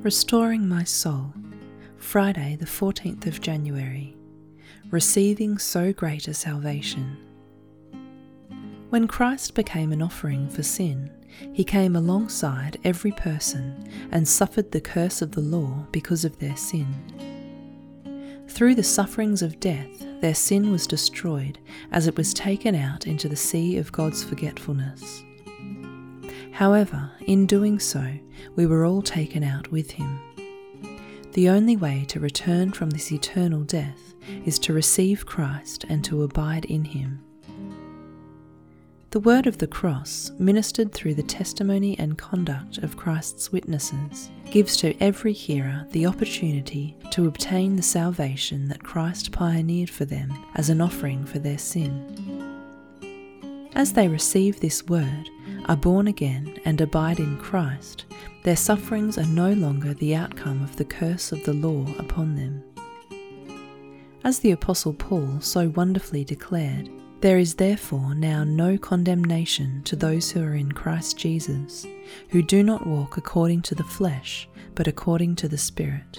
Restoring my soul, Friday the 14th of January, receiving so great a salvation. When Christ became an offering for sin, he came alongside every person and suffered the curse of the law because of their sin. Through the sufferings of death, their sin was destroyed as it was taken out into the sea of God's forgetfulness. However, in doing so, we were all taken out with him. The only way to return from this eternal death is to receive Christ and to abide in him. The word of the cross, ministered through the testimony and conduct of Christ's witnesses, gives to every hearer the opportunity to obtain the salvation that Christ pioneered for them as an offering for their sin. As they receive this word, are born again and abide in Christ, their sufferings are no longer the outcome of the curse of the law upon them. As the Apostle Paul so wonderfully declared, there is therefore now no condemnation to those who are in Christ Jesus, who do not walk according to the flesh, but according to the Spirit.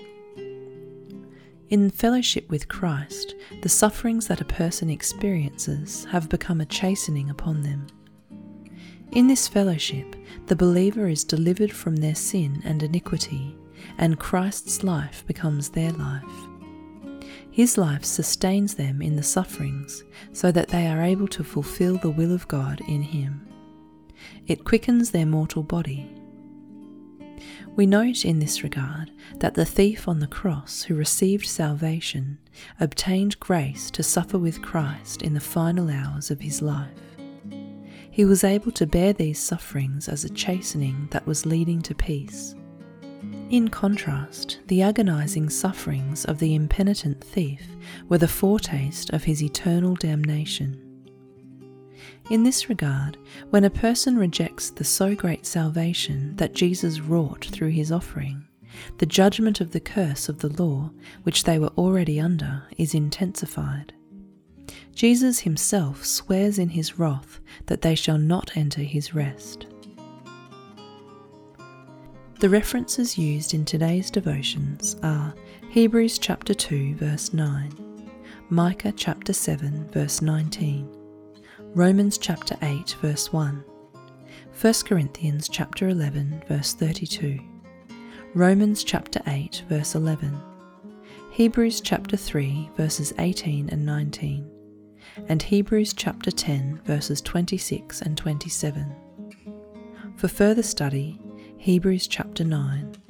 In fellowship with Christ, the sufferings that a person experiences have become a chastening upon them. In this fellowship, the believer is delivered from their sin and iniquity, and Christ's life becomes their life. His life sustains them in the sufferings, so that they are able to fulfill the will of God in him. It quickens their mortal body. We note in this regard that the thief on the cross who received salvation obtained grace to suffer with Christ in the final hours of his life. He was able to bear these sufferings as a chastening that was leading to peace. In contrast, the agonizing sufferings of the impenitent thief were the foretaste of his eternal damnation. In this regard, when a person rejects the so great salvation that Jesus wrought through his offering, the judgment of the curse of the law, which they were already under, is intensified. Jesus himself swears in his wrath that they shall not enter his rest. The references used in today's devotions are Hebrews chapter 2 verse 9, Micah chapter 7 verse 19, Romans chapter 8 verse 1, 1 Corinthians chapter 11 verse 32, Romans chapter 8 verse 11, Hebrews chapter 3 verses 18 and 19, and Hebrews chapter 10 verses 26 and 27. For further study, Hebrews chapter 9.